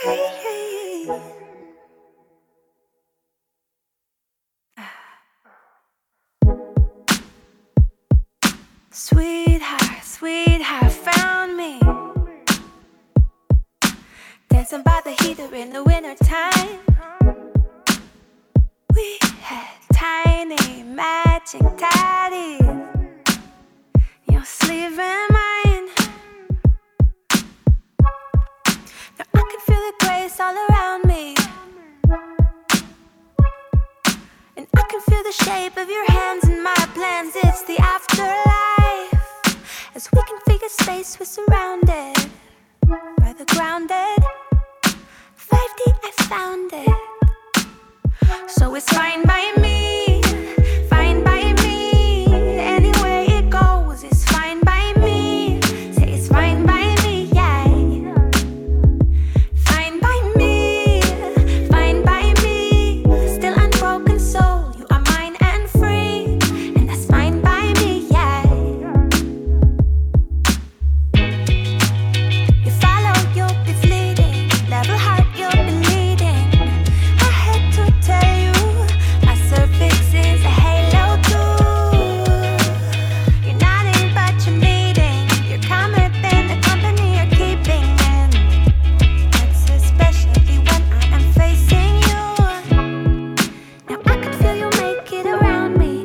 Sweetheart, sweetheart, found me dancing by the heater in the winter time. We had tiny matching tatties, your sleeve and mine. Now I can feel the grace all around me, and I can feel the shape of your hands in my plans. It's the afterlife. As we can figure space, we're surrounded by the grounded 5D, I found it. So it's fine by me, fine by me. Any way it goes, it's fine by me. Say it's fine by me, yeah. Fine by me, fine by me. Still unbroken soul, you are mine and free, and that's fine by me, yeah. You follow, you'll be fleeting. Level heart, you'll be leading. I had to tell you, my cervix is a halo too. You're nothing but you're needing. You're calmer than the company you're keeping, and that's especially when I am facing you. Now I can feel you make it around me,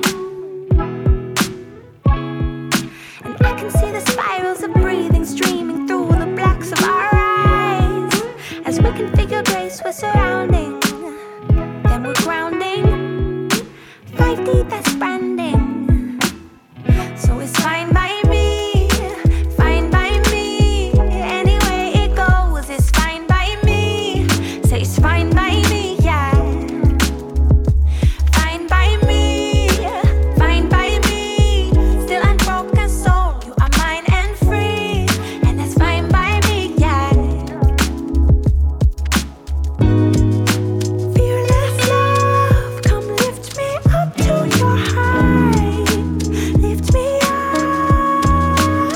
and I can see the spirals of breathing streaming through the blacks of our eyes. As we configure grace, we're surrounding, then we're grounding. 5D, that's branding. So it's fine by me, fine by me. Any way it goes, it's fine by me. Say it's fine by me, yeah. Fine by me, fine by me. Still unbroken soul, you are mine and free, and that's fine by me, yeah. Fearless love, come lift me up to your height. Lift me up.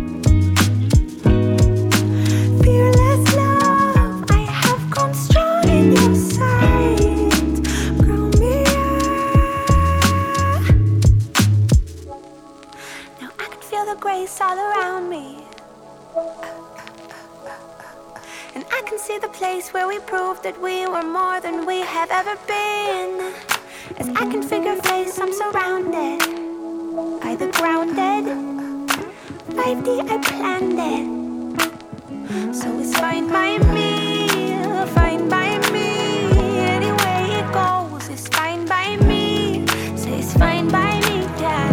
Fearless love, I have grown strong in your sight. Grow me up. Now I can feel the grace all around me, and I can see the place where we proved that we were more than we have ever been. As I can figure face, I'm surrounded by the grounded 5D, I planned it. So it's fine by me, fine by me. Any way it goes, it's fine by me. Say it's fine by me, yeah.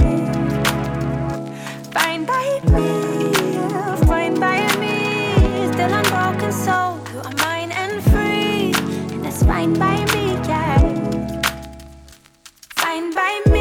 Fine by me, fine by me. Still unbroken soul, you are mine and free, and that's fine by me, yeah. Fine by me.